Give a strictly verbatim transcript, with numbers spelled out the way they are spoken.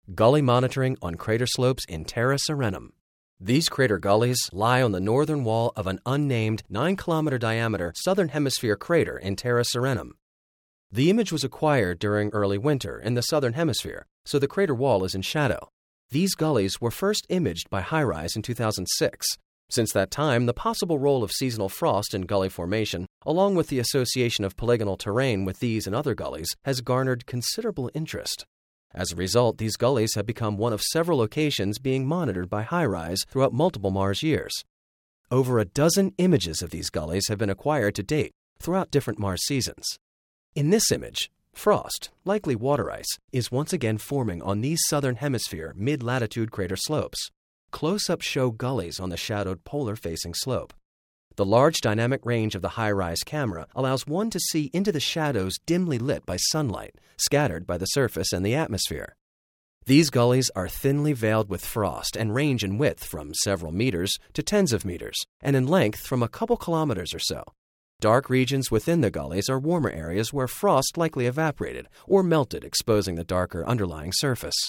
Gully monitoring on crater slopes in Terra Serenum. These crater gullies lie on the northern wall of an unnamed nine kilometer diameter southern hemisphere crater in Terra Serenum. The image was acquired during early winter in the southern hemisphere, so the crater wall is in shadow. These gullies were first imaged by HiRISE in two thousand six. Since that time, the possible role of seasonal frost in gully formation, along with the association of polygonal terrain with these and other gullies, has garnered considerable interest. As a result, these gullies have become one of several locations being monitored by HiRISE throughout multiple Mars years. Over a dozen images of these gullies have been acquired to date throughout different Mars seasons. In this image, frost, likely water ice, is once again forming on these southern hemisphere mid-latitude crater slopes. Close-ups show gullies on the shadowed polar-facing slope. The large dynamic range of the HiRISE camera allows one to see into the shadows dimly lit by sunlight, scattered by the surface and the atmosphere. These gullies are thinly veiled with frost and range in width from several meters to tens of meters, and in length from a couple kilometers or so. Dark regions within the gullies are warmer areas where frost likely evaporated or melted, exposing the darker underlying surface.